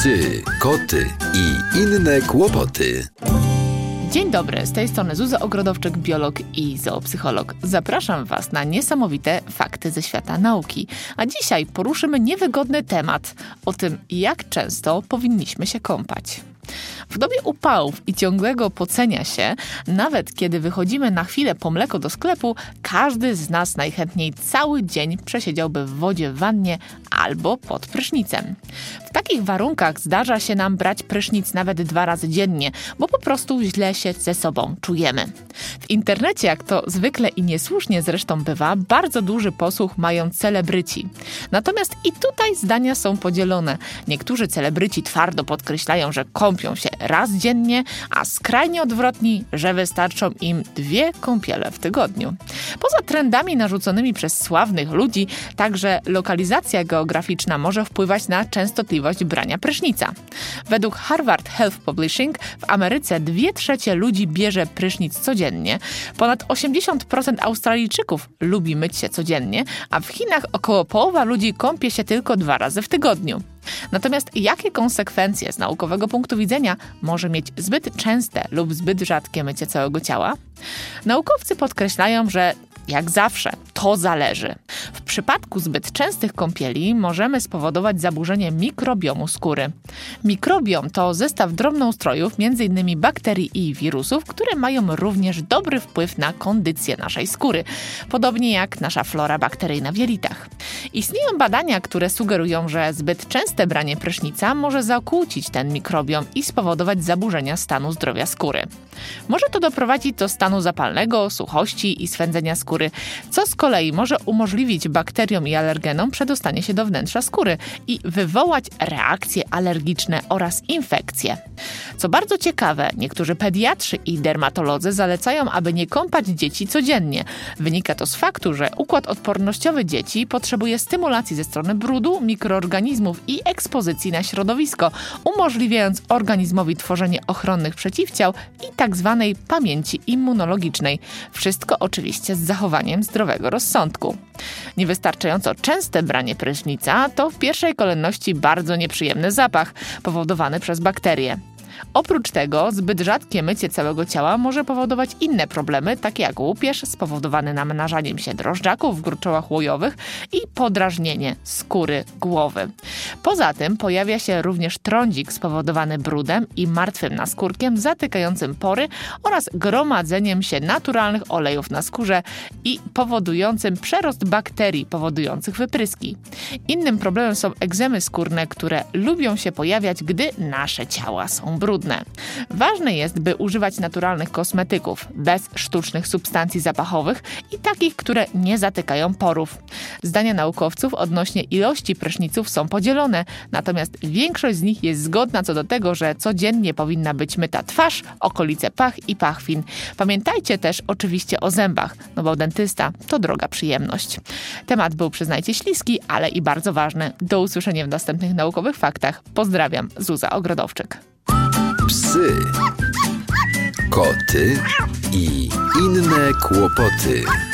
Psy, koty i inne kłopoty. Dzień dobry, z tej strony Zuza Ogrodowczyk, biolog i zoopsycholog. Zapraszam Was na niesamowite fakty ze świata nauki. A dzisiaj poruszymy niewygodny temat o tym, jak często powinniśmy się kąpać. W dobie upałów i ciągłego pocenia się, nawet kiedy wychodzimy na chwilę po mleko do sklepu, każdy z nas najchętniej cały dzień przesiedziałby w wodzie w wannie albo pod prysznicem. W takich warunkach zdarza się nam brać prysznic nawet 2 razy dziennie, bo po prostu źle się ze sobą czujemy. W internecie, jak to zwykle i niesłusznie zresztą bywa, bardzo duży posłuch mają celebryci. Natomiast i tutaj zdania są podzielone. Niektórzy celebryci twardo podkreślają, że kąpią się raz dziennie, a skrajnie odwrotni, że wystarczą im 2 kąpiele w tygodniu. Poza trendami narzuconymi przez sławnych ludzi, także lokalizacja geograficzna może wpływać na częstotliwość brania prysznica. Według Harvard Health Publishing w Ameryce 2/3 ludzi bierze prysznic codziennie, ponad 80% Australijczyków lubi myć się codziennie, a w Chinach około połowa ludzi kąpie się tylko 2 razy w tygodniu. Natomiast jakie konsekwencje z naukowego punktu widzenia może mieć zbyt częste lub zbyt rzadkie mycie całego ciała? Naukowcy podkreślają, że jak zawsze, to zależy. W przypadku zbyt częstych kąpieli możemy spowodować zaburzenie mikrobiomu skóry. Mikrobiom to zestaw drobnoustrojów, m.in. bakterii i wirusów, które mają również dobry wpływ na kondycję naszej skóry, podobnie jak nasza flora bakteryjna w jelitach. Istnieją badania, które sugerują, że zbyt częste branie prysznica może zakłócić ten mikrobiom i spowodować zaburzenia stanu zdrowia skóry. Może to doprowadzić do stanu zapalnego, suchości i swędzenia skóry, co z kolei może umożliwić bakteriom i alergenom przedostanie się do wnętrza skóry i wywołać reakcje alergiczne oraz infekcje. Co bardzo ciekawe, niektórzy pediatrzy i dermatolodzy zalecają, aby nie kąpać dzieci codziennie. Wynika to z faktu, że układ odpornościowy dzieci potrzebuje stymulacji ze strony brudu, mikroorganizmów i ekspozycji na środowisko, umożliwiając organizmowi tworzenie ochronnych przeciwciał i tak zwanej pamięci immunologicznej. Wszystko oczywiście z zachowaniem zdrowego rozsądku. Niewystarczająco częste branie prysznica to w pierwszej kolejności bardzo nieprzyjemny zapach powodowany przez bakterie. Oprócz tego zbyt rzadkie mycie całego ciała może powodować inne problemy, takie jak łupież spowodowany namnażaniem się drożdżaków w gruczołach łojowych i podrażnienie skóry głowy. Poza tym pojawia się również trądzik spowodowany brudem i martwym naskórkiem zatykającym pory oraz gromadzeniem się naturalnych olejów na skórze i powodującym przerost bakterii powodujących wypryski. Innym problemem są egzemy skórne, które lubią się pojawiać, gdy nasze ciała są brudne. Ważne jest, by używać naturalnych kosmetyków, bez sztucznych substancji zapachowych i takich, które nie zatykają porów. Zdania naukowców odnośnie ilości pryszniców są podzielone, natomiast większość z nich jest zgodna co do tego, że codziennie powinna być myta twarz, okolice pach i pachwin. Pamiętajcie też oczywiście o zębach, no bo dentysta to droga przyjemność. Temat był, przyznajcie, śliski, ale i bardzo ważny. Do usłyszenia w następnych naukowych faktach. Pozdrawiam, Zuza Ogrodowczyk. Psy, koty i inne kłopoty.